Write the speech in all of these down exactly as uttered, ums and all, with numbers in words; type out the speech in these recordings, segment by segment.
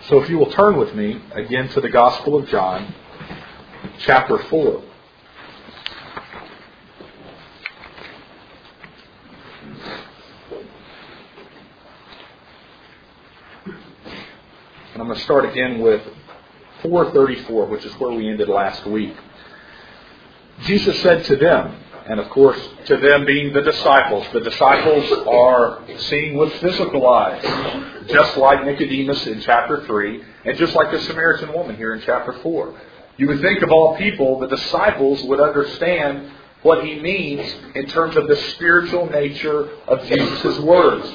So if you will turn with me again to the Gospel of John, chapter four. And I'm going to start again with four thirty-four, which is where we ended last week. Jesus said to them, and of course to them being the disciples, the disciples are seeing with physical eyes, just like Nicodemus in chapter three, and just like the Samaritan woman here in chapter four. You would think of all people, the disciples would understand what he means in terms of the spiritual nature of Jesus' words.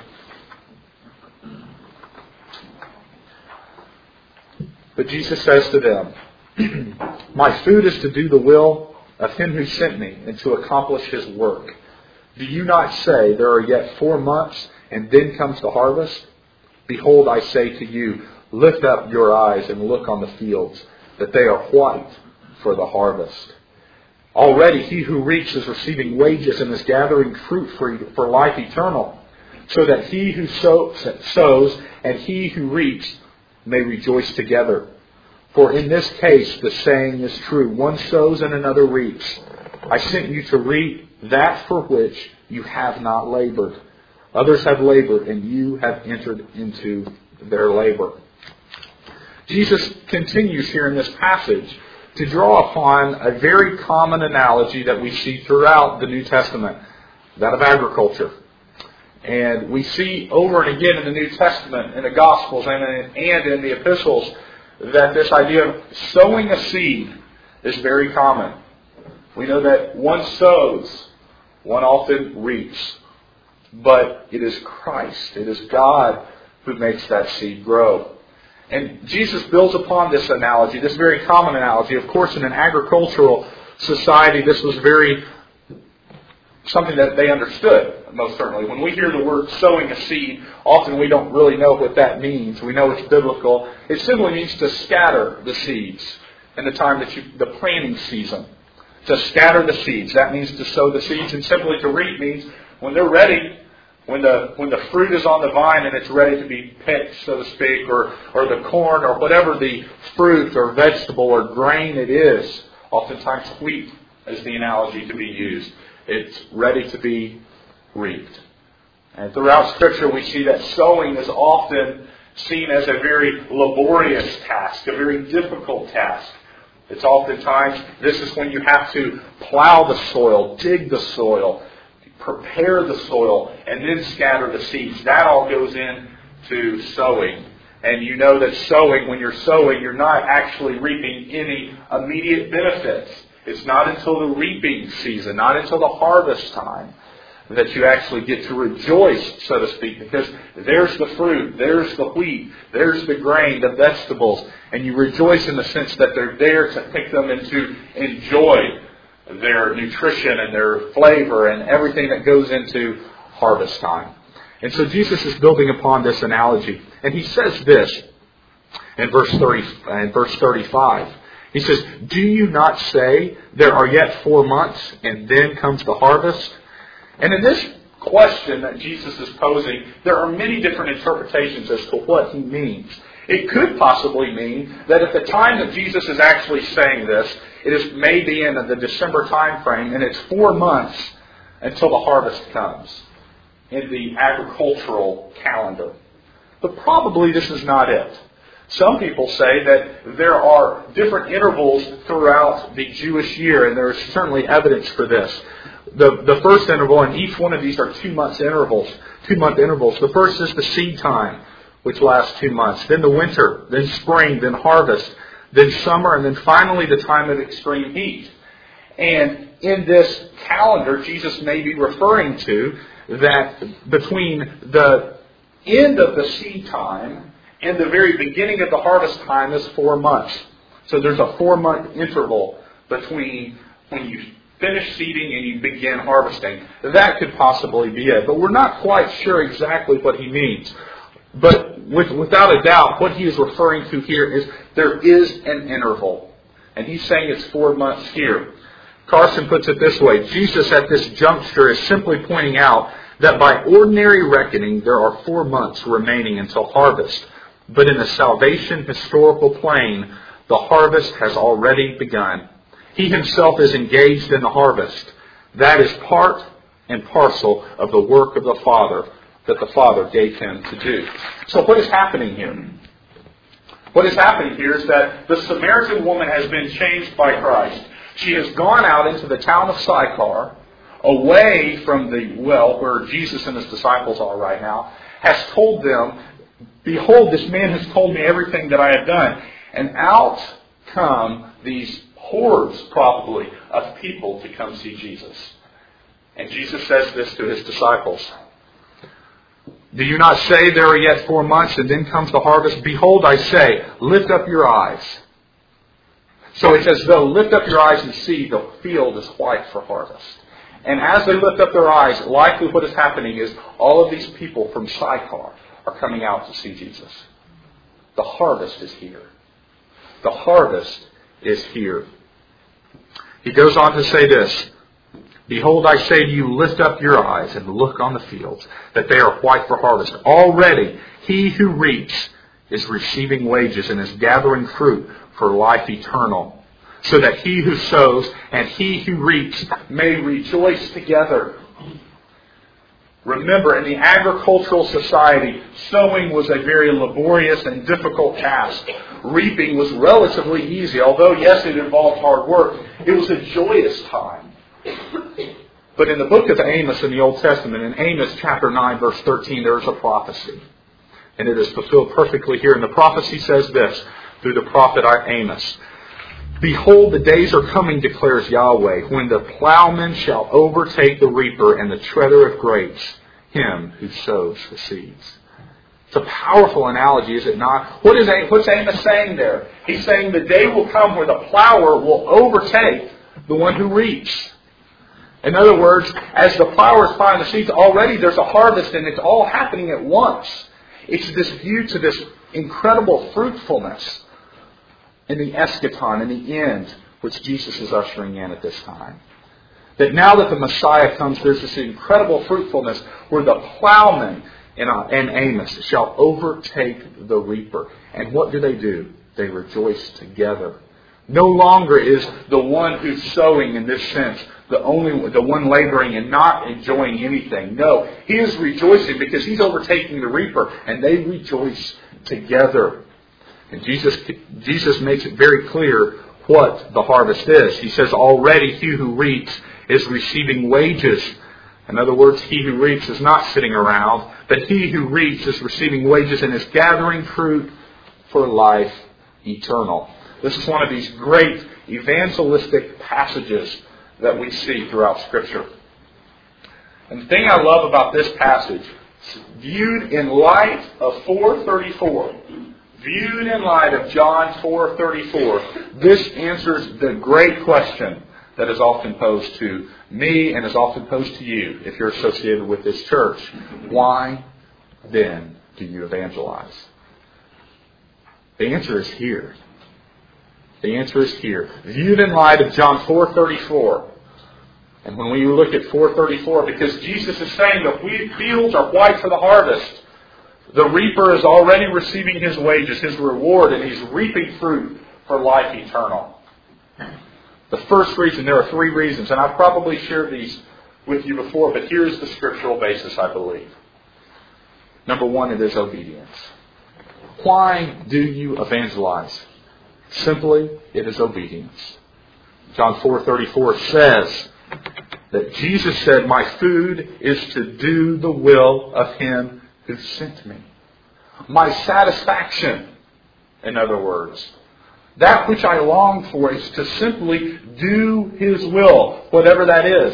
But Jesus says to them, "My food is to do the will of him who sent me and to accomplish his work. Do you not say, there are yet four months and then comes the harvest? Behold, I say to you, lift up your eyes and look on the fields, that they are white for the harvest. Already he who reaps is receiving wages and is gathering fruit for, for life eternal, so that he who sow, sows and he who reaps may rejoice together. For in this case the saying is true, one sows and another reaps. I sent you to reap that for which you have not labored. Others have labored, and you have entered into their labor." Jesus continues here in this passage to draw upon a very common analogy that we see throughout the New Testament, that of agriculture. And we see over and again in the New Testament, in the Gospels and in, and in the epistles, that this idea of sowing a seed is very common. We know that one sows, one often reaps. But it is Christ, it is God who makes that seed grow. And Jesus builds upon this analogy, this very common analogy. Of course, in an agricultural society, this was very something that they understood, most certainly. When we hear the word sowing a seed, often we don't really know what that means. We know it's biblical. It simply means to scatter the seeds in the time that you, the planting season. To scatter the seeds. That means to sow the seeds. And simply to reap means when they're ready, when the when the fruit is on the vine and it's ready to be picked, so to speak, or, or the corn or whatever the fruit or vegetable or grain it is, oftentimes wheat is the analogy to be used. It's ready to be reaped. And throughout Scripture we see that sowing is often seen as a very laborious task, a very difficult task. It's oftentimes, this is when you have to plow the soil, dig the soil, prepare the soil, and then scatter the seeds. That all goes into sowing. And you know that sowing, when you're sowing, you're not actually reaping any immediate benefits. It's not until the reaping season, not until the harvest time, that you actually get to rejoice, so to speak, because there's the fruit, there's the wheat, there's the grain, the vegetables, and you rejoice in the sense that they're there to pick them and to enjoy their nutrition and their flavor and everything that goes into harvest time. And so Jesus is building upon this analogy. And he says this in verse thirty, in verse thirty-five. He says, "Do you not say, there are yet four months, and then comes the harvest?" And in this question that Jesus is posing, there are many different interpretations as to what he means. It could possibly mean that at the time that Jesus is actually saying this, it is maybe in the December time frame, and it's four months until the harvest comes in the agricultural calendar. But probably this is not it. Some people say that there are different intervals throughout the Jewish year, and there is certainly evidence for this. The, the first interval, and each one of these are two months intervals, two month intervals. The first is the seed time, which lasts two months. Then the winter, then spring, then harvest, then summer, and then finally the time of extreme heat. And in this calendar, Jesus may be referring to that between the end of the seed time and the very beginning of the harvest time is four months. So there's a four-month interval between when you finish seeding and you begin harvesting. That could possibly be it. But we're not quite sure exactly what he means. But with, without a doubt, what he is referring to here is there is an interval. And he's saying it's four months here. Carson puts it this way. Jesus at this juncture is simply pointing out that by ordinary reckoning, there are four months remaining until harvest. But in the salvation historical plane, the harvest has already begun. He himself is engaged in the harvest. That is part and parcel of the work of the Father that the Father gave him to do. So what is happening here? What is happening here is that the Samaritan woman has been changed by Christ. She has gone out into the town of Sychar, away from the well where Jesus and his disciples are right now, has told them, behold, this man has told me everything that I have done. And out come these hordes, probably, of people to come see Jesus. And Jesus says this to his disciples. Do you not say there are yet four months and then comes the harvest? Behold, I say, lift up your eyes. So it's as though, lift up your eyes and see the field is white for harvest. And as they lift up their eyes, likely what is happening is all of these people from Sychar are coming out to see Jesus. The harvest is here. The harvest is here. He goes on to say this. Behold, I say to you, lift up your eyes and look on the fields, that they are white for harvest. Already he who reaps is receiving wages and is gathering fruit for life eternal, so that he who sows and he who reaps may rejoice together. Remember, in the agricultural society, sowing was a very laborious and difficult task. Reaping was relatively easy. Although, yes, it involved hard work, it was a joyous time. But in the book of Amos in the Old Testament, in Amos chapter nine, verse thirteen, there is a prophecy. And it is fulfilled perfectly here. And the prophecy says this, through the prophet Amos. Behold, the days are coming, declares Yahweh, when the plowman shall overtake the reaper and the treader of grapes, him who sows the seeds. It's a powerful analogy, is it not? What is what's Amos saying there? He's saying the day will come where the plower will overtake the one who reaps. In other words, as the plower is plowing the seeds, already there's a harvest and it's all happening at once. It's this view to this incredible fruitfulness in the eschaton, in the end, which Jesus is ushering in at this time. That now that the Messiah comes, there's this incredible fruitfulness where the plowman in Amos shall overtake the reaper. And what do they do? They rejoice together. No longer is the one who's sowing in this sense the only the one laboring and not enjoying anything. No, he is rejoicing because he's overtaking the reaper, and they rejoice together. And Jesus Jesus makes it very clear what the harvest is. He says, already he who reaps is receiving wages. In other words, he who reaps is not sitting around, but he who reaps is receiving wages and is gathering fruit for life eternal. This is one of these great evangelistic passages that we see throughout Scripture. And the thing I love about this passage, viewed in light of four thirty-four, viewed in light of John four thirty-four, this answers the great question that is often posed to me and is often posed to you if you're associated with this church. Why then do you evangelize? The answer is here. The answer is here. Viewed in light of John four thirty-four. And when we look at four thirty-four, because Jesus is saying the wheat fields are white for the harvest. The reaper is already receiving his wages, his reward, and he's reaping fruit for life eternal. The first reason, there are three reasons, and I've probably shared these with you before, but here's the scriptural basis, I believe. Number one, it is obedience. Why do you evangelize? Simply, it is obedience. John four thirty-four says that Jesus said, my food is to do the will of Him who sent me. My satisfaction, in other words, that which I long for is to simply do His will, whatever that is.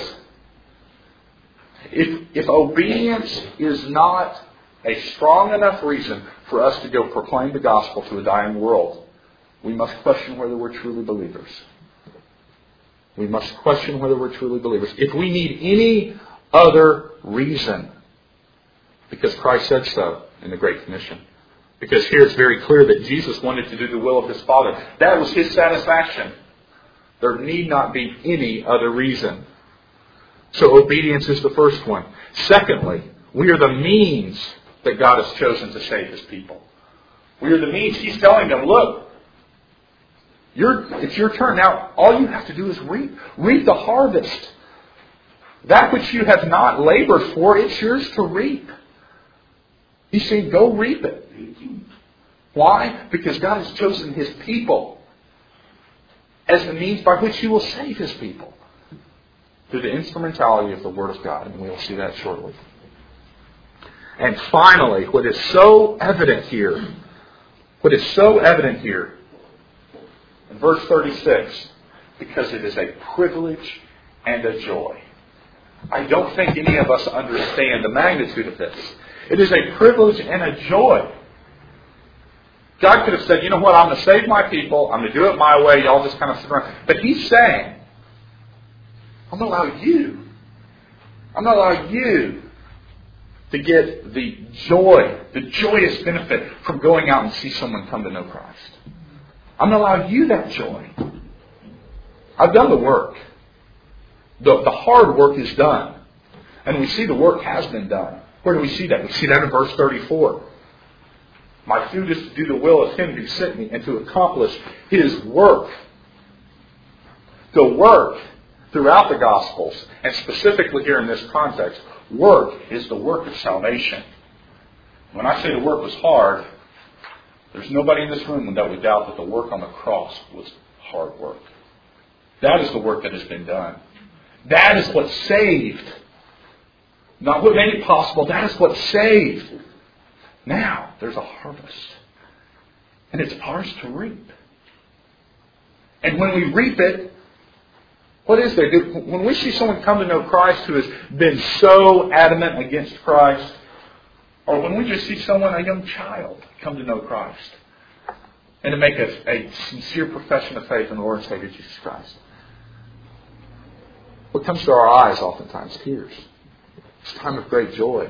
If, if obedience is not a strong enough reason for us to go proclaim the gospel to a dying world, we must question whether we're truly believers. We must question whether we're truly believers. If we need any other reason, because Christ said so in the Great Commission, because here it's very clear that Jesus wanted to do the will of His Father. That was His satisfaction. There need not be any other reason. So obedience is the first one. Secondly, we are the means that God has chosen to save His people. We are the means. He's telling them, look, you're, it's your turn. Now, all you have to do is reap. Reap the harvest. That which you have not labored for, it's yours to reap. He's saying, go reap it. Why? Because God has chosen His people as the means by which He will save His people. Through the instrumentality of the Word of God. And we will see that shortly. And finally, what is so evident here, what is so evident here, in verse thirty-six, because it is a privilege and a joy. I don't think any of us understand the magnitude of this. It is a privilege and a joy. God could have said, you know what, I'm going to save my people, I'm going to do it my way, y'all just kind of sit around. But He's saying, I'm going to allow you, I'm going to allow you to get the joy, the joyous benefit from going out and see someone come to know Christ. I'm going to allow you that joy. I've done the work. The, the hard work is done. And we see the work has been done. Where do we see that? We see that in verse thirty-four. My food is to do the will of Him who sent me and to accomplish His work. The work throughout the Gospels, and specifically here in this context, work is the work of salvation. When I say the work was hard, there's nobody in this room that would doubt that the work on the cross was hard work. That is the work that has been done. That is what saved. Not what made it possible. That is what saved. Now, there's a harvest. And it's ours to reap. And when we reap it, what is there? When we see someone come to know Christ who has been so adamant against Christ, or when we just see someone, a young child, come to know Christ, and to make a, a sincere profession of faith in the Lord and Savior Jesus Christ, what comes to our eyes oftentimes? Tears. It's a time of great joy.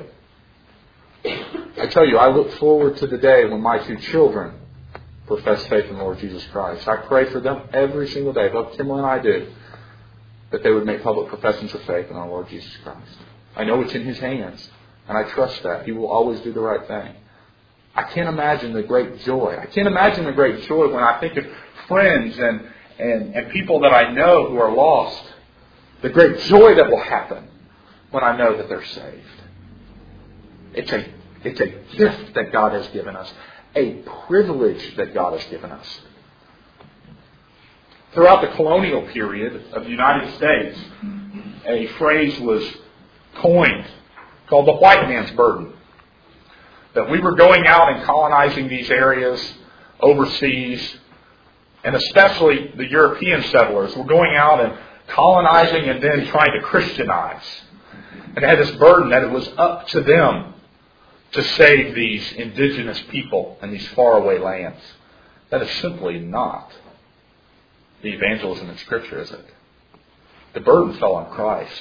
I tell you, I look forward to the day when my two children profess faith in the Lord Jesus Christ. I pray for them every single day, both Kimberly and I do, that they would make public professions of faith in our Lord Jesus Christ. I know it's in His hands, and I trust that. He will always do the right thing. I can't imagine the great joy. I can't imagine the great joy when I think of friends and, and, and people that I know who are lost. The great joy that will happen when I know that they're saved. It's a, it's a gift that God has given us. A privilege that God has given us. Throughout the colonial period of the United States, a phrase was coined called the white man's burden. That we were going out and colonizing these areas overseas, and especially the European settlers were going out and colonizing and then trying to Christianize. And they had this burden that it was up to them to save these indigenous people in these faraway lands. That is simply not the evangelism in Scripture, is it? The burden fell on Christ.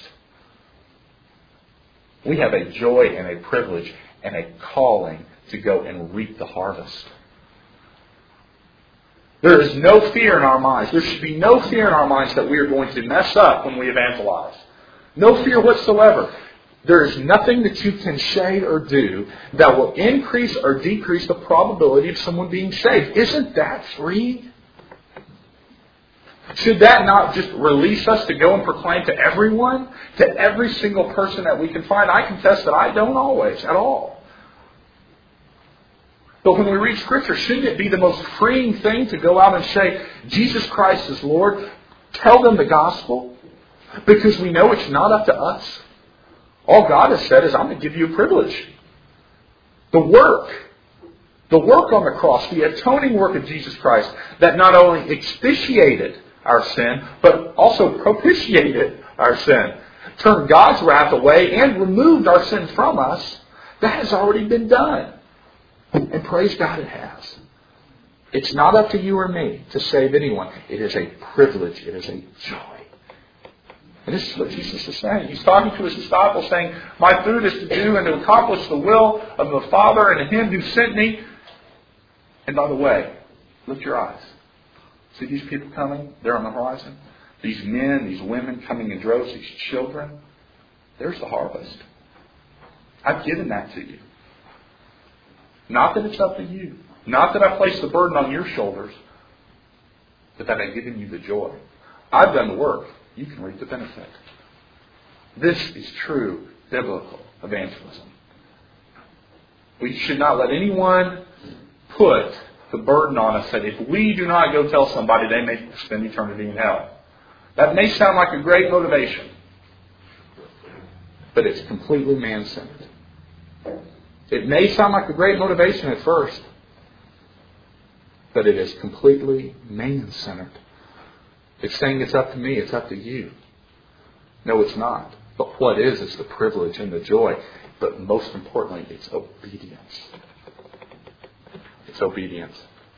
We have a joy and a privilege and a calling to go and reap the harvest. There is no fear in our minds. There should be no fear in our minds that we are going to mess up when we evangelize. No fear whatsoever. There is nothing that you can say or do that will increase or decrease the probability of someone being saved. Isn't that freeing? Should that not just release us to go and proclaim to everyone? To every single person that we can find? I confess that I don't always at all. But when we read Scripture, shouldn't it be the most freeing thing to go out and say, Jesus Christ is Lord? Tell them the gospel. Because we know it's not up to us. All God has said is, I'm going to give you a privilege. The work. The work on the cross. The atoning work of Jesus Christ. That not only expiated our sin, but also propitiated our sin. Turned God's wrath away and removed our sin from us. That has already been done. And praise God it has. It's not up to you or me to save anyone. It is a privilege. It is a joy. And this is what Jesus is saying. He's talking to His disciples saying, my food is to do and to accomplish the will of the Father and Him who sent me. And by the way, lift your eyes. See these people coming? They're on the horizon. These men, these women coming in droves, these children. There's the harvest. I've given that to you. Not that it's up to you. Not that I place the burden on your shoulders, but that I've given you the joy. I've done the work. You can reap the benefit. This is true biblical evangelism. We should not let anyone put the burden on us that if we do not go tell somebody, they may spend eternity in hell. That may sound like a great motivation, but it's completely man-centered. It may sound like a great motivation at first, but it is completely man-centered. It's saying it's up to me, it's up to you. No, it's not. But what is, is the privilege and the joy. But most importantly, it's obedience. It's obedience.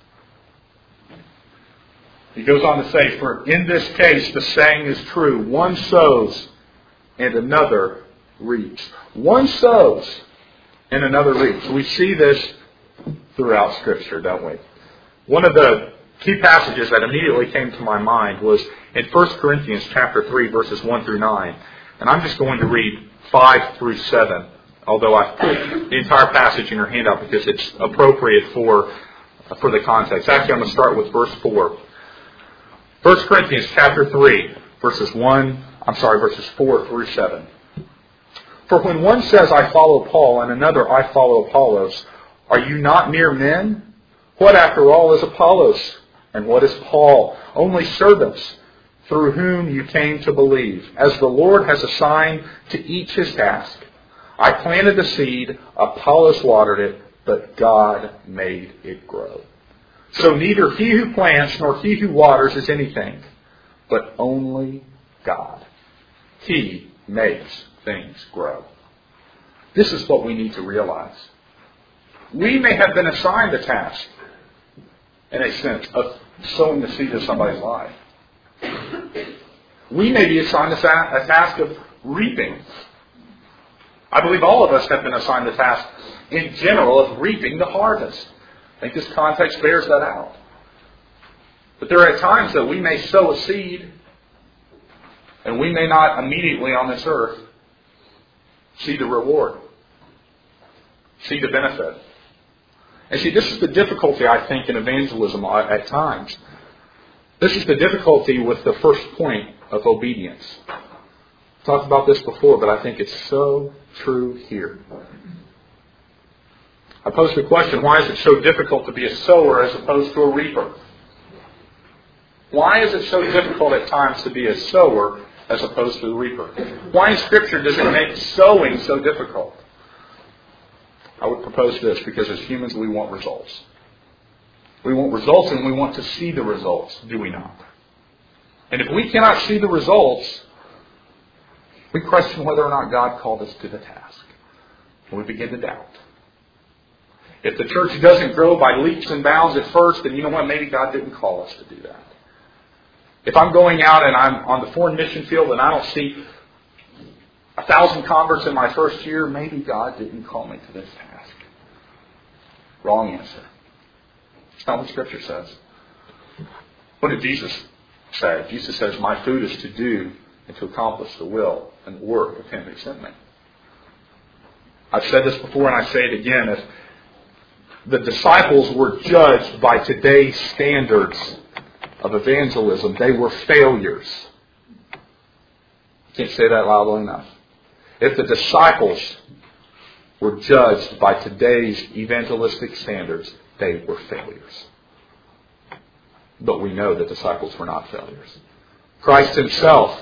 He goes on to say, for in this case the saying is true, one sows and another reaps. One sows and another reaps. We see this throughout Scripture, don't we? One of the key passages that immediately came to my mind was in First Corinthians chapter three, verses one through nine. And I'm just going to read five through seven, although I've put the entire passage in your handout because it's appropriate for, for the context. Actually, I'm going to start with verse four. First Corinthians chapter three, verses one, I'm sorry, verses four through seven. For when one says, I follow Paul, and another, I follow Apollos, are you not mere men? What, after all, is Apollos? And what is Paul? Only servants, through whom you came to believe, as the Lord has assigned to each his task. I planted the seed, Apollos watered it, but God made it grow. So neither he who plants nor he who waters is anything, but only God. He makes things grow. This is what we need to realize. We may have been assigned the task, in a sense, of sowing the seed of somebody's life. We may be assigned a task of reaping. I believe all of us have been assigned the task, in general, of reaping the harvest. I think this context bears that out. But there are times that we may sow a seed, and we may not immediately on this earth see the reward, see the benefit. And see, this is the difficulty, I think, in evangelism at times. This is the difficulty with the first point of obedience. I've talked about this before, but I think it's so true here. I posed the question, why is it so difficult to be a sower as opposed to a reaper? Why is it so difficult at times to be a sower as opposed to a reaper? Why in Scripture does it make sowing so difficult? I would propose this, because as humans we want results. We want results and we want to see the results, do we not? And if we cannot see the results, we question whether or not God called us to the task. And we begin to doubt. If the church doesn't grow by leaps and bounds at first, then you know what? Maybe God didn't call us to do that. If I'm going out and I'm on the foreign mission field and I don't see a thousand converts in my first year, maybe God didn't call me to this task. Wrong answer. It's not what Scripture says. What did Jesus say? Jesus says, my food is to do and to accomplish the will and work of Him who sent me. I've said this before and I say it again. If the disciples were judged by today's standards of evangelism, they were failures. I can't say that loudly enough. If the disciples were judged by today's evangelistic standards, they were failures. But we know the disciples were not failures. Christ Himself,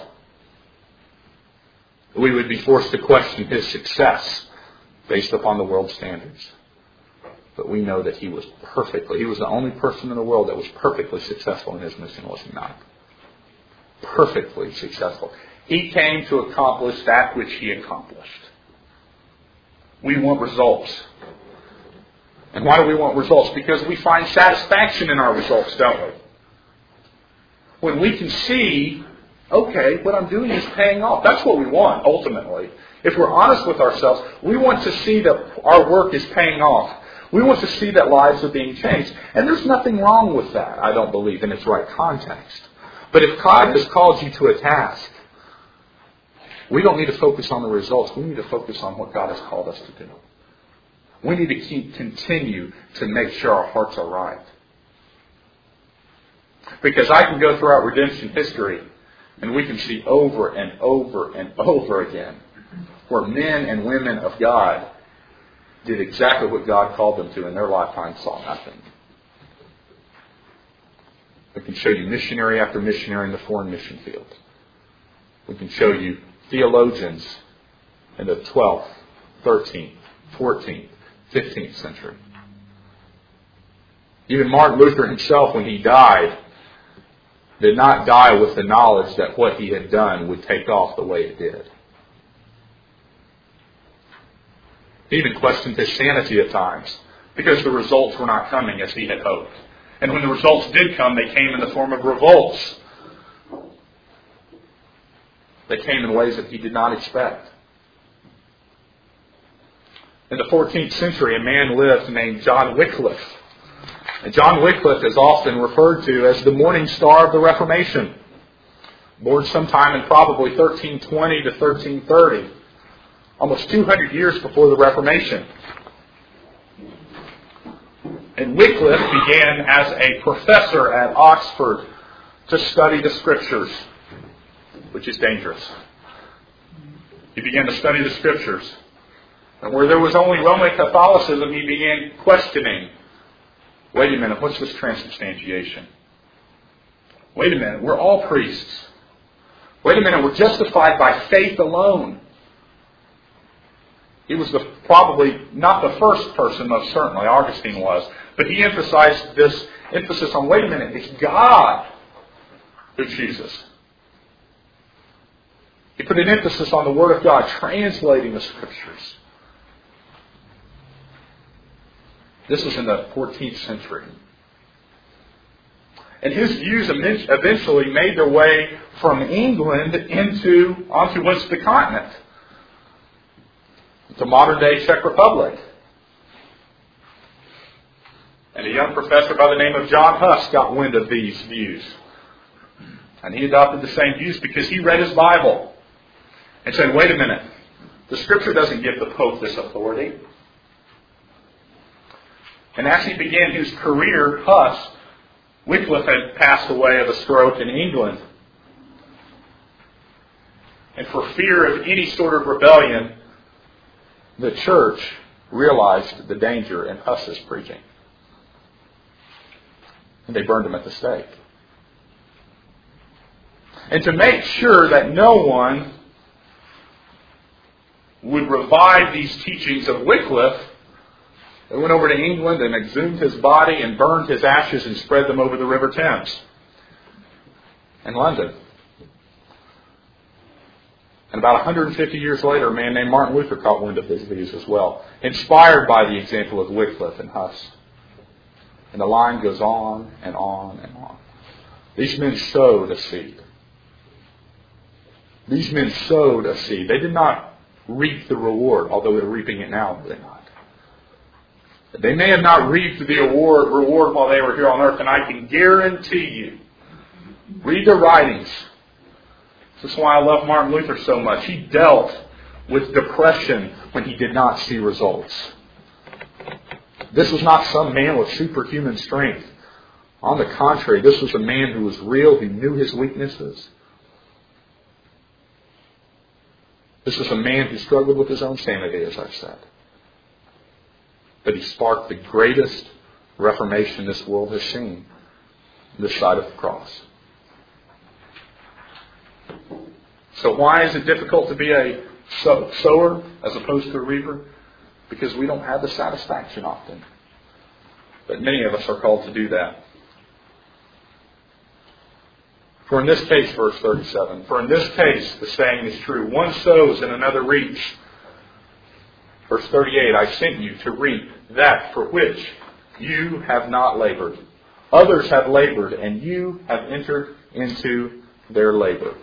we would be forced to question His success based upon the world's standards. But we know that He was perfectly, He was the only person in the world that was perfectly successful in His mission, was He not? Perfectly successful. He came to accomplish that which He accomplished. We want results. And why do we want results? Because we find satisfaction in our results, don't we? When we can see, okay, what I'm doing is paying off. That's what we want, ultimately. If we're honest with ourselves, we want to see that our work is paying off. We want to see that lives are being changed. And there's nothing wrong with that, I don't believe, in its right context. But if God has called you to a task, we don't need to focus on the results. We need to focus on what God has called us to do. We need to keep continue to make sure our hearts are right. Because I can go throughout redemption history and we can see over and over and over again where men and women of God did exactly what God called them to in their lifetime, saw nothing. We can show you missionary after missionary in the foreign mission field. We can show you theologians in the twelfth, thirteenth, fourteenth, fifteenth century. Even Martin Luther himself, when he died, did not die with the knowledge that what he had done would take off the way it did. He even questioned his sanity at times because the results were not coming as he had hoped. And when the results did come, they came in the form of revolts. They came in ways that he did not expect. In the fourteenth century, a man lived named John Wycliffe. And John Wycliffe is often referred to as the morning star of the Reformation. Born sometime in probably thirteen twenty to thirteen thirty. Almost two hundred years before the Reformation. And Wycliffe began as a professor at Oxford to study the Scriptures, which is dangerous. He began to study the Scriptures. And where there was only Roman Catholicism, he began questioning, wait a minute, what's this transubstantiation? Wait a minute, we're all priests. Wait a minute, we're justified by faith alone. He was the, probably not the first person, most certainly, Augustine was, but he emphasized this emphasis on, wait a minute, it's God who chooses. He put an emphasis on the Word of God, translating the Scriptures. This was in the fourteenth century. And his views eventually made their way from England into onto what's the continent, to modern-day Czech Republic. And a young professor by the name of John Huss got wind of these views. And he adopted the same views because he read his Bible and said, wait a minute, the Scripture doesn't give the Pope this authority. And as he began his career, Huss, Wycliffe had passed away of a stroke in England. And for fear of any sort of rebellion, the church realized the danger in Huss's preaching. And they burned him at the stake. And to make sure that no one would revive these teachings of Wycliffe, they went over to England and exhumed his body and burned his ashes and spread them over the River Thames in London. And about one hundred fifty years later, a man named Martin Luther caught wind of his views as well, inspired by the example of Wycliffe and Huss. And the line goes on and on and on. These men sowed a seed. These men sowed a seed. They did not reap the reward, although they're reaping it now, do they not? They may have not reaped the reward, reward while they were here on earth, and I can guarantee you, read their writings. This is why I love Martin Luther so much. He dealt with depression when he did not see results. This was not some man with superhuman strength. On the contrary, this was a man who was real, who knew his weaknesses. This was a man who struggled with his own sanity, as I've said. But he sparked the greatest reformation this world has seen, this side of the cross. So why is it difficult to be a sower as opposed to a reaper? Because we don't have the satisfaction often. But many of us are called to do that. For in this case, verse thirty-seven, for in this case the saying is true, one sows and another reaps. Verse thirty-eight, I sent you to reap that for which you have not labored. Others have labored, and you have entered into their labor.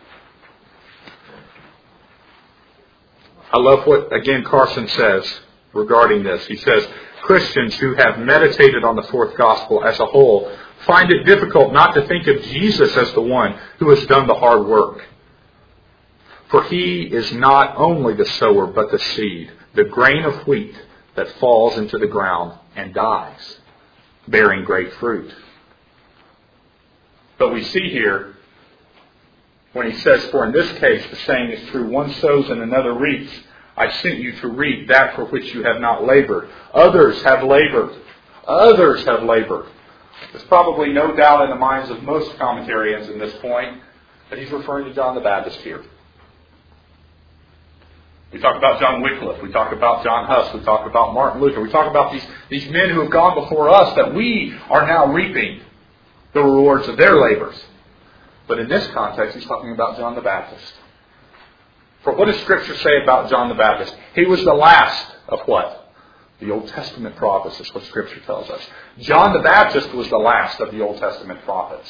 I love what, again, Carson says regarding this. He says, Christians who have meditated on the fourth gospel as a whole find it difficult not to think of Jesus as the one who has done the hard work. For he is not only the sower, but the seed, the grain of wheat that falls into the ground and dies, bearing great fruit. But we see here, when he says, for in this case the saying is true, one sows and another reaps. I sent you to reap that for which you have not labored. Others have labored. Others have labored. There's probably no doubt in the minds of most commentarians in this point that he's referring to John the Baptist here. We talk about John Wycliffe. We talk about John Huss. We talk about Martin Luther. We talk about these, these men who have gone before us, that we are now reaping the rewards of their labors. But in this context, he's talking about John the Baptist. For what does Scripture say about John the Baptist? He was the last of what? The Old Testament prophets is what Scripture tells us. John the Baptist was the last of the Old Testament prophets.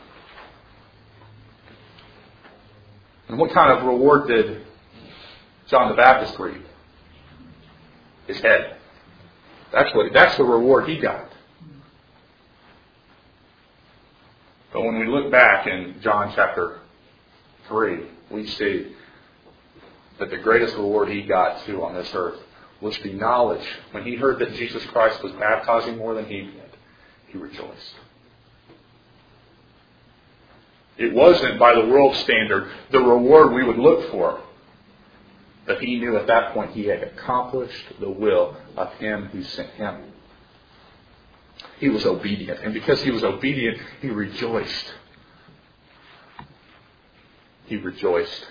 And what kind of reward did John the Baptist reap? His head. That's what. That's the reward he got. But when we look back in John chapter three, we see that the greatest reward he got to on this earth was the knowledge. When he heard that Jesus Christ was baptizing more than he did, he rejoiced. It wasn't, by the world standard, the reward we would look for. But he knew at that point he had accomplished the will of him who sent him. He was obedient. And because he was obedient, he rejoiced. He rejoiced.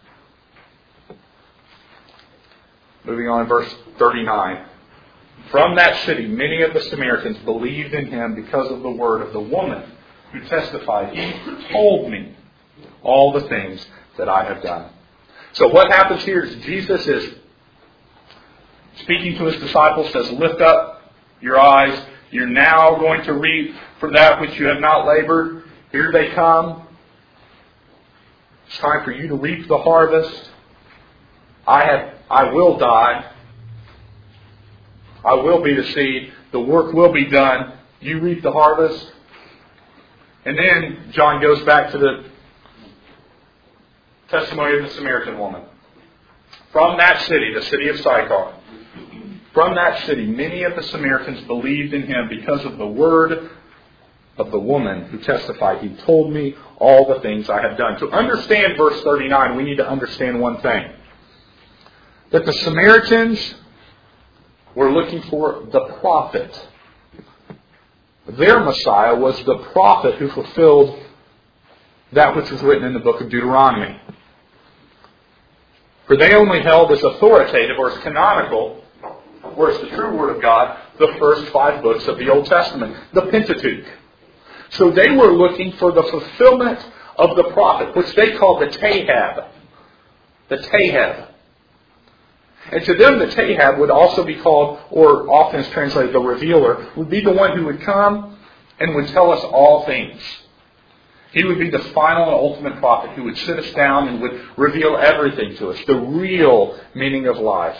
Moving on, verse thirty-nine. From that city, many of the Samaritans believed in him because of the word of the woman who testified, he told me all the things that I have done. So what happens here is Jesus is speaking to his disciples, says, lift up your eyes. You're now going to reap for that which you have not labored. Here they come. It's time for you to reap the harvest. I have, I will die. I will be the seed. The work will be done. You reap the harvest. And then John goes back to the testimony of the Samaritan woman. From that city, the city of Sychar, from that city, many of the Samaritans believed in him because of the word of the woman who testified, he told me all the things I have done. To understand verse thirty-nine, we need to understand one thing. That the Samaritans were looking for the prophet. Their Messiah was the prophet who fulfilled that which was written in the book of Deuteronomy. For they only held as authoritative or as canonical, or as the true Word of God, the first five books of the Old Testament, the Pentateuch. So they were looking for the fulfillment of the prophet, which they called the Tahab. The Tahab. And to them, the Tahab would also be called, or often is translated the revealer, would be the one who would come and would tell us all things. He would be the final and ultimate prophet who would sit us down and would reveal everything to us, the real meaning of life.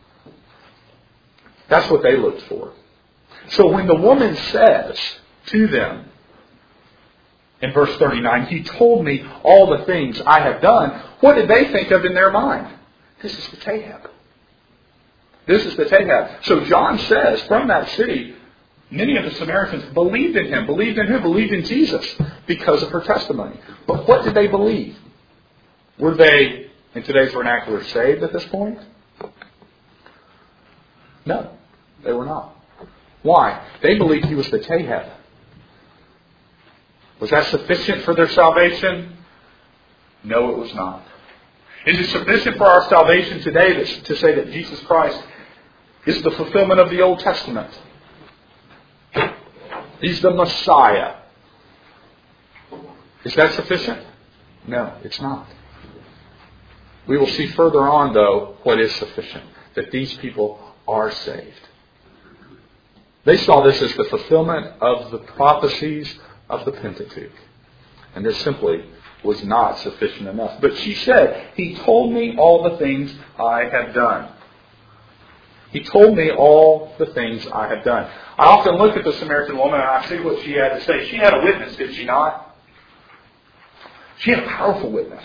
That's what they looked for. So when the woman says to them, in verse thirty-nine, he told me all the things I have done, what did they think of in their mind? This is the Tahab. This is the Tahab. So John says, from that city, many of the Samaritans believed in him. Believed in who? Believed in Jesus because of her testimony. But what did they believe? Were they, in today's vernacular, saved at this point? No, they were not. Why? They believed he was the Tahab. Was that sufficient for their salvation? No, it was not. Is it sufficient for our salvation today to say that Jesus Christ is the fulfillment of the Old Testament? He's the Messiah. Is that sufficient? No, it's not. We will see further on, though, what is sufficient. That these people are saved. They saw this as the fulfillment of the prophecies of the Pentateuch. And this simply was not sufficient enough. But she said, he told me all the things I have done. He told me all the things I have done. I often look at the Samaritan woman and I see what she had to say. She had a witness, did she not? She had a powerful witness.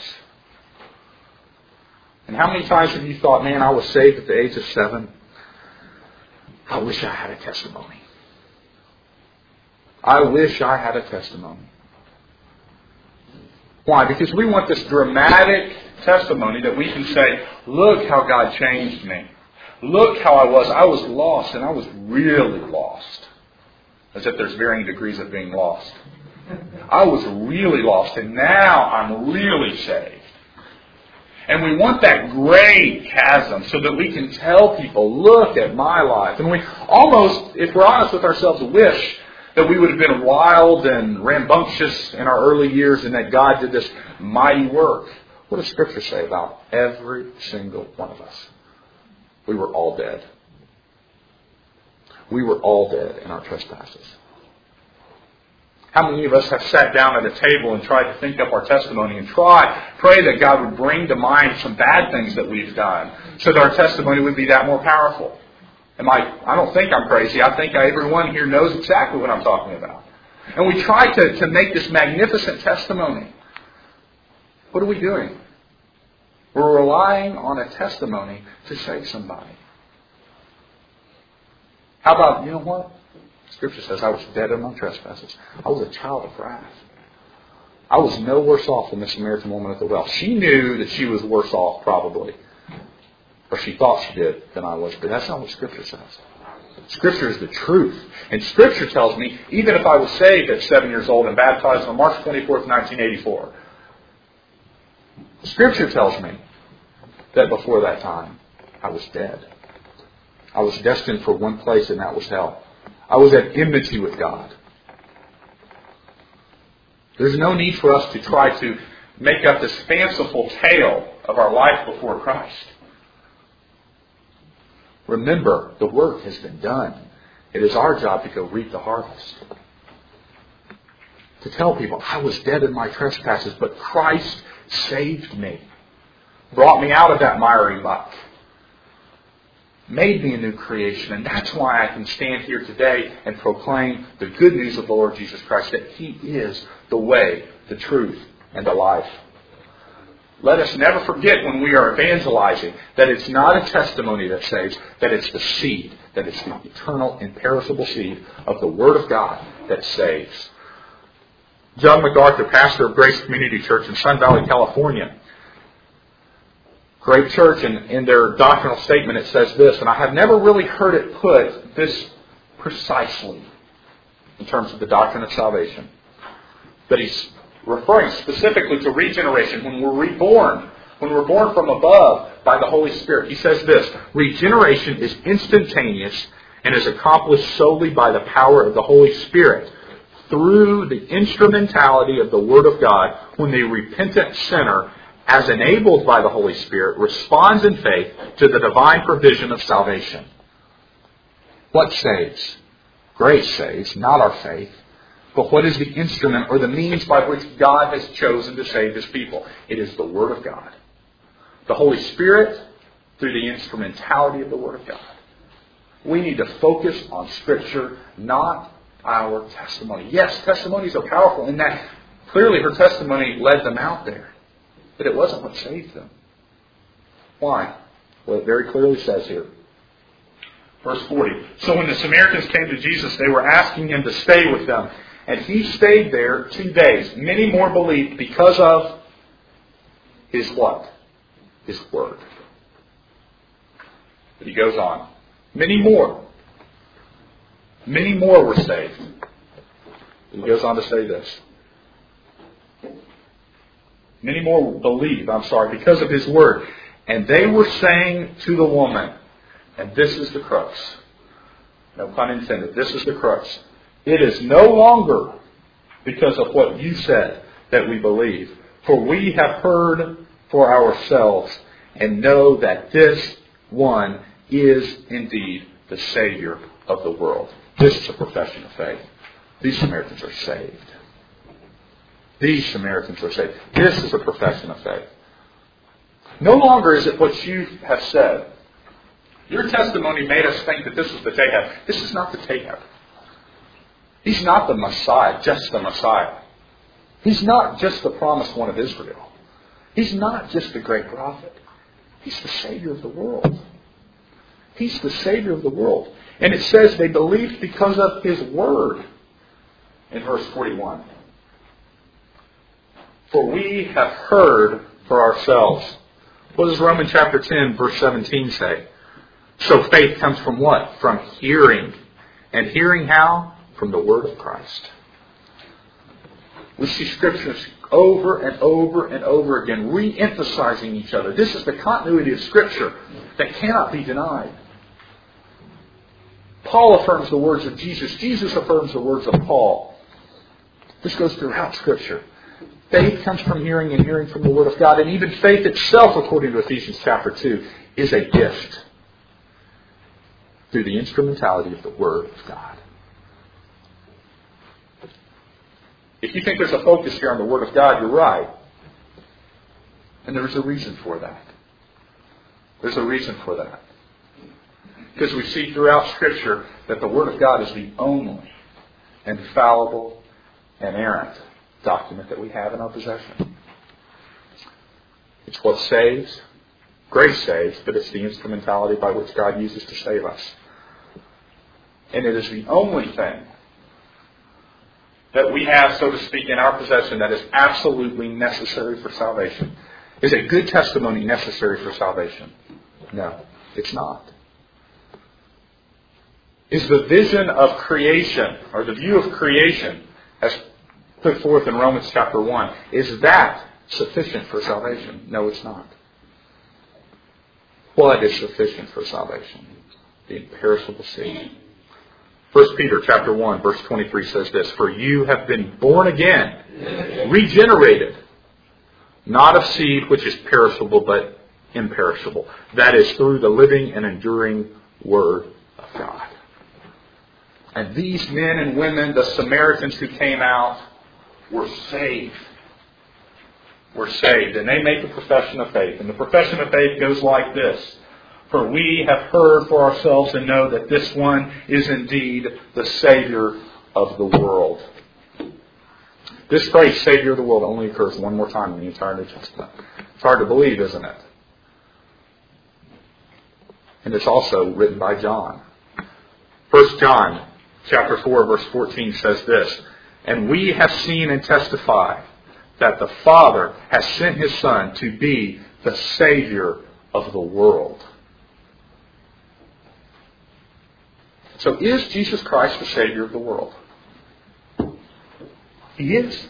And how many times have you thought, man, I was saved at the age of seven? I wish I had a testimony. I wish I had a testimony. Why? Because we want this dramatic testimony that we can say, look how God changed me. Look how I was. I was lost, and I was really lost. As if there's varying degrees of being lost. I was really lost, and now I'm really saved. And we want that great chasm so that we can tell people, look at my life. And we almost, if we're honest with ourselves, wish that we would have been wild and rambunctious in our early years and that God did this mighty work. What does Scripture say about every single one of us? We were all dead. We were all dead in our trespasses. How many of us have sat down at a table and tried to think up our testimony and try, pray that God would bring to mind some bad things that we've done so that our testimony would be that more powerful? Am I, I don't think I'm crazy. I think everyone here knows exactly what I'm talking about. And we try to, to make this magnificent testimony. What are we doing? We're relying on a testimony to save somebody. How about, you know what? Scripture says I was dead in my trespasses. I was a child of wrath. I was no worse off than the Samaritan woman at the well. She knew that she was worse off, probably. Or she thought she did than I was. But that's not what Scripture says. Scripture is the truth. And Scripture tells me, even if I was saved at seven years old and baptized on March twenty-fourth, nineteen eighty-four, Scripture tells me that before that time, I was dead. I was destined for one place, and that was hell. I was at enmity with God. There's no need for us to try to make up this fanciful tale of our life before Christ. Remember, the work has been done. It is our job to go reap the harvest. To tell people, I was dead in my trespasses, but Christ saved me. Brought me out of that miry muck. Made me a new creation. And that's why I can stand here today and proclaim the good news of the Lord Jesus Christ, that He is the way, the truth, and the life. Let us never forget when we are evangelizing that it's not a testimony that saves, that it's the seed, that it's the eternal, imperishable seed of the Word of God that saves. John MacArthur, pastor of Grace Community Church in Sun Valley, California. Great church, and in their doctrinal statement it says this, and I have never really heard it put this precisely in terms of the doctrine of salvation. But he's referring specifically to regeneration, when we're reborn, when we're born from above by the Holy Spirit. He says this, regeneration is instantaneous and is accomplished solely by the power of the Holy Spirit through the instrumentality of the Word of God when the repentant sinner, as enabled by the Holy Spirit, responds in faith to the divine provision of salvation. What saves? Grace saves, not our faith. But what is the instrument or the means by which God has chosen to save His people? It is the Word of God. The Holy Spirit through the instrumentality of the Word of God. We need to focus on Scripture, not our testimony. Yes, testimonies are powerful in that clearly her testimony led them out there. But it wasn't what saved them. Why? Well, it very clearly says here. Verse forty. So when the Samaritans came to Jesus, they were asking Him to stay with them. And He stayed there two days. Many more believed because of His what? His Word. But He goes on. Many more. Many more were saved. He goes on to say this. Many more believe, I'm sorry, because of His Word. And they were saying to the woman, and this is the crux. No pun intended. This is the crux. It is no longer because of what you said that we believe. For we have heard for ourselves and know that this one is indeed the Savior of the world. This is a profession of faith. These Samaritans are saved. These Samaritans are saved. This is a profession of faith. No longer is it what you have said. Your testimony made us think that this is the Tahab. This is not the Tahab. He's not the Messiah, just the Messiah. He's not just the promised one of Israel. He's not just the great prophet. He's the Savior of the world. He's the Savior of the world. And it says they believed because of His Word in verse forty-one. For we have heard for ourselves. What does Romans chapter ten, verse seventeen say? So faith comes from what? From hearing. And hearing how? From the Word of Christ. We see Scriptures over and over and over again, re-emphasizing each other. This is the continuity of Scripture that cannot be denied. Paul affirms the words of Jesus. Jesus affirms the words of Paul. This goes throughout Scripture. Faith comes from hearing, and hearing from the Word of God. And even faith itself, according to Ephesians chapter two, is a gift through the instrumentality of the Word of God. If you think there's a focus here on the Word of God, you're right. And there's a reason for that. There's a reason for that. Because we see throughout Scripture that the Word of God is the only infallible and inerrant document that we have in our possession. It's what saves. Grace saves, but it's the instrumentality by which God uses to save us. And it is the only thing that we have, so to speak, in our possession that is absolutely necessary for salvation. Is a good testimony necessary for salvation? No, it's not. Is the vision of creation, or the view of creation, as put forth in Romans chapter one, is that sufficient for salvation? No, it's not. What is sufficient for salvation? The imperishable seed. First Peter chapter one, verse twenty-three says this, For you have been born again, regenerated, not of seed which is perishable, but imperishable. That is through the living and enduring Word of God. And these men and women, the Samaritans who came out, were saved. Were saved. And they make a profession of faith. And the profession of faith goes like this. For we have heard for ourselves and know that this one is indeed the Savior of the world. This phrase, Savior of the world, only occurs one more time in the entire New Testament. It's hard to believe, isn't it? And it's also written by John. First John chapter four, verse fourteen says this, And we have seen and testify that the Father has sent His Son to be the Savior of the world. So is Jesus Christ the Savior of the world? He is.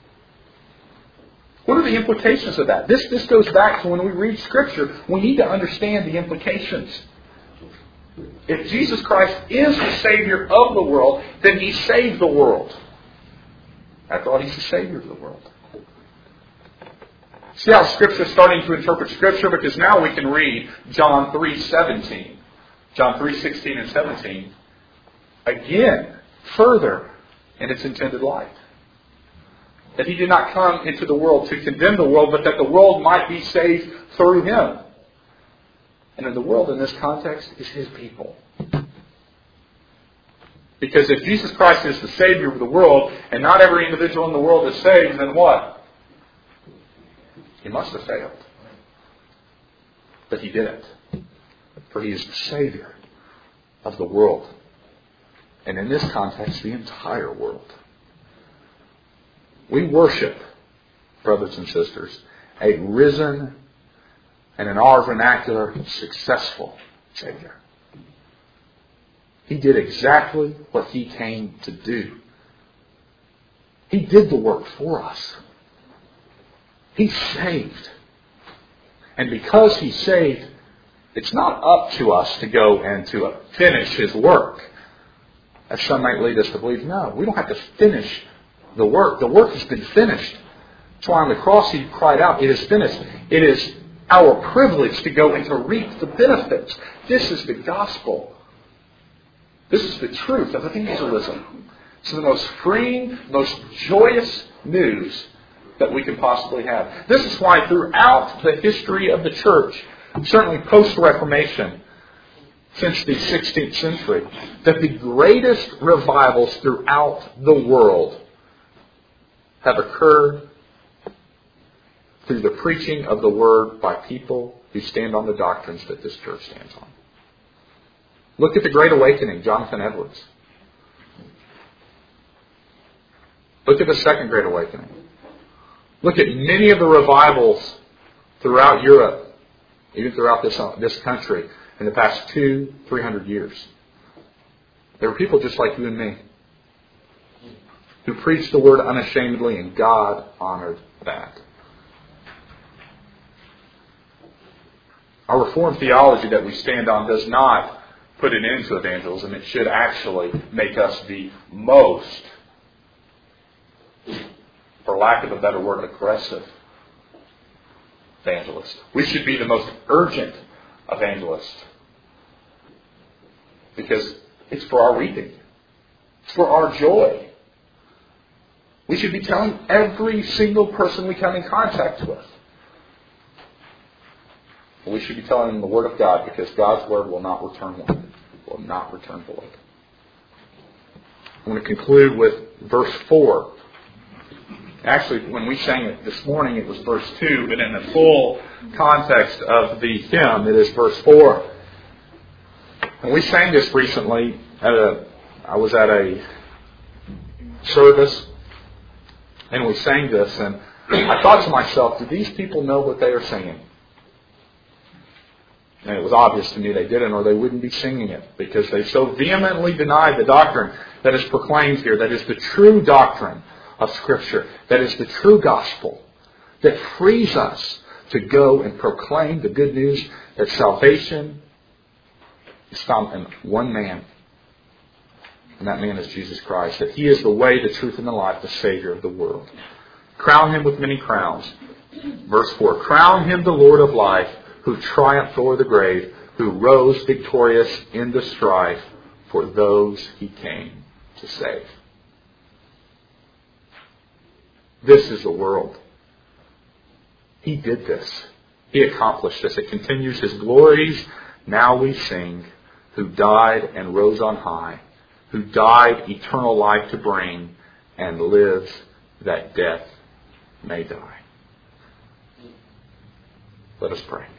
What are the implications of that? This, this goes back to when we read Scripture, we need to understand the implications. If Jesus Christ is the Savior of the world, then He saved the world. After all, He's the Savior of the world. See how Scripture is starting to interpret Scripture? Because now we can read John three seventeen. John three sixteen and seventeen. Again, further in its intended light. That He did not come into the world to condemn the world, but that the world might be saved through Him. And in the world, in this context, is His people. Because if Jesus Christ is the Savior of the world, and not every individual in the world is saved, then what? He must have failed. But He didn't. For He is the Savior of the world. And in this context, the entire world. We worship, brothers and sisters, a risen and in our vernacular, successful Savior. He did exactly what He came to do. He did the work for us. He saved. And because He saved, it's not up to us to go and to finish His work. As some might lead us to believe. No, we don't have to finish the work. The work has been finished. That's why on the cross He cried out, it is finished. It is our privilege to go and to reap the benefits. This is the gospel. This is the truth of evangelism. It's the most freeing, most joyous news that we can possibly have. This is why throughout the history of the church, certainly post-Reformation, since the sixteenth century, that the greatest revivals throughout the world have occurred through the preaching of the Word by people who stand on the doctrines that this church stands on. Look at the Great Awakening, Jonathan Edwards. Look at the Second Great Awakening. Look at many of the revivals throughout Europe, even throughout this, this country, in the past two, three hundred years. There were people just like you and me who preached the Word unashamedly, and God honored that. Our Reformed theology that we stand on does not put an end to evangelism. It should actually make us the most, for lack of a better word, aggressive evangelist. We should be the most urgent evangelist. Because it's for our reaping. It's for our joy. We should be telling every single person we come in contact with. We should be telling them the Word of God, because God's Word will not return void. Will not return void. I'm going to conclude with verse four. Actually, when we sang it this morning, it was verse two, but in the full context of the hymn, it is verse four. And we sang this recently at a, I was at a service, and we sang this, and I thought to myself, do these people know what they are singing? And it was obvious to me they didn't, or they wouldn't be singing it, because they so vehemently denied the doctrine that is proclaimed here, that is the true doctrine of Scripture, that is the true gospel, that frees us to go and proclaim the good news that salvation is found in one man. And that man is Jesus Christ. That He is the way, the truth, and the life, the Savior of the world. Crown Him with many crowns. Verse four. Crown Him the Lord of life, who triumphed o'er the grave, who rose victorious in the strife for those He came to save. This is the world. He did this. He accomplished this. It continues His glories. Now we sing, who died and rose on high, who died eternal life to bring, and lives that death may die. Let us pray.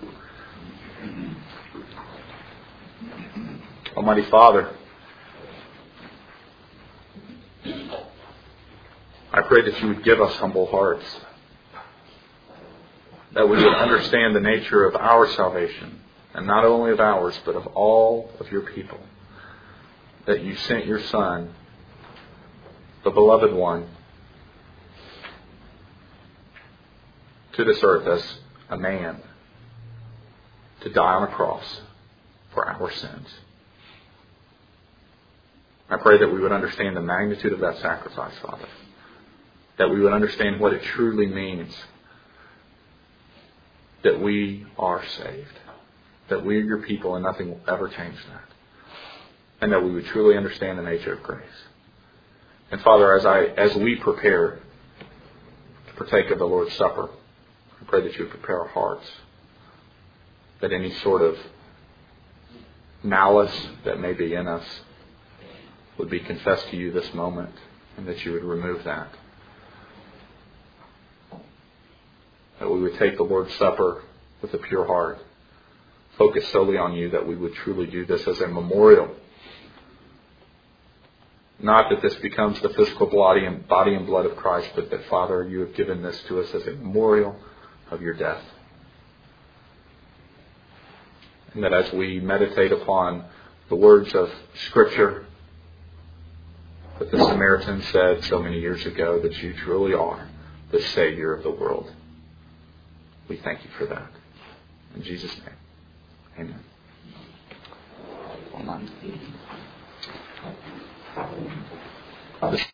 Almighty Father, I pray that You would give us humble hearts, that we would understand the nature of our salvation, and not only of ours, but of all of Your people, that You sent Your Son, the beloved one, to this earth as a man to die on a cross for our sins. I pray that we would understand the magnitude of that sacrifice, Father. That we would understand what it truly means that we are saved. That we are Your people and nothing will ever change that. And that we would truly understand the nature of grace. And Father, as I as we prepare to partake of the Lord's Supper, I pray that You would prepare our hearts. That any sort of malice that may be in us would be confessed to You this moment, and that You would remove that. That we would take the Lord's Supper with a pure heart, focus solely on You, that we would truly do this as a memorial. Not that this becomes the physical body and, body and blood of Christ, but that, Father, You have given this to us as a memorial of Your death. And that as we meditate upon the words of Scripture that the Samaritan said so many years ago, that You truly are the Savior of the world. We thank You for that. In Jesus' name, amen. Amen.